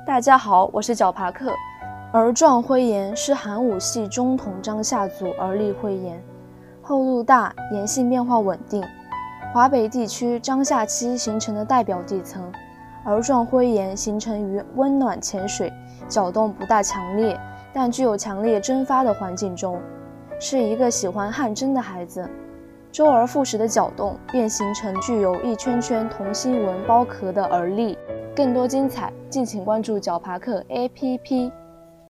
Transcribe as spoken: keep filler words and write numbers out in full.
大家好，我是角爬克。儿状灰岩是寒武系中筒章下组儿粒灰岩，厚度大，岩性变化稳定，华北地区章下期形成的代表地层。儿状灰岩形成于温暖浅水、角动不大强烈，但具有强烈蒸发的环境中，是一个喜欢汗蒸的孩子。周而复始的角动便形成具有一圈圈同心纹包壳的儿粒。更多精彩，敬请关注角爬克 A P P。